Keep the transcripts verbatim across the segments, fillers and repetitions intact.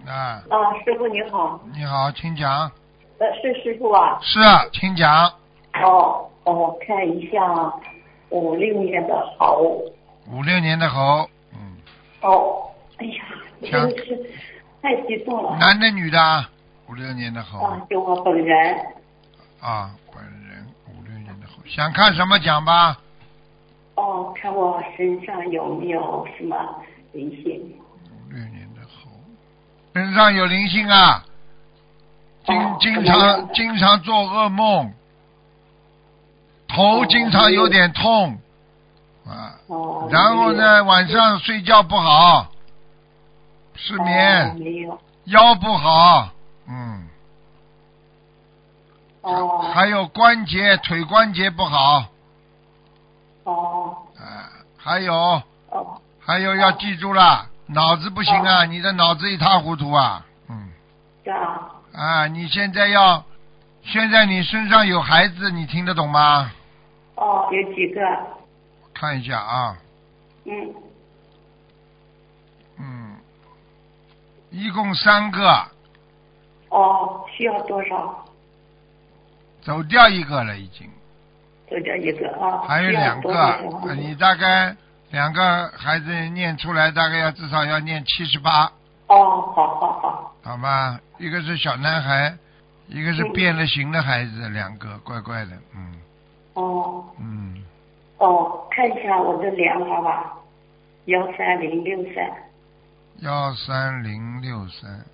啊。 啊，师傅你好。 你好，请讲。 呃，是师傅啊。 是，请讲。 哦，哦，看一下五六年的猴。 五六年的猴，嗯。 哦，哎呀，真讲的是太激动了。 男的女的？五六年的猴。 啊，就我本人。 啊，本人五六年的猴，想看什么讲吧？ 哦，看我身上有没有什么灵性。 五六年的猴，身上有灵性啊，经、 哦、 经常经常做噩梦，头经常有点痛、哦、啊、 哦， 然后呢晚上睡觉不好，失眠、 哦、没有， 腰不好，嗯， 哦， 还有关节腿关节不好， 哦， 啊，还有哦， 还有要记住了，脑子不行啊、哦、你的脑子一塌糊涂啊，嗯， 是啊， 啊，你现在要现在你身上有孩子，你听得懂吗？ 哦，有几个？ 看一下啊。 嗯。 嗯，一共三个。 哦，需要多少？ 走掉一个了已经。 走掉一个啊。 还有两个，啊、你大概两个孩子念出来，大概要至少要念七十八。 哦，好好好。 好吧，一个是小男孩，一个是变了形的孩子，嗯、两个怪怪的，嗯。 哦。 嗯。 哦，看一下我的莲花吧，幺三零六三。幺三零六三。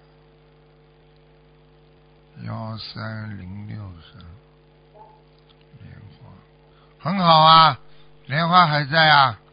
幺三零六三。莲花，很好啊，莲花还在啊。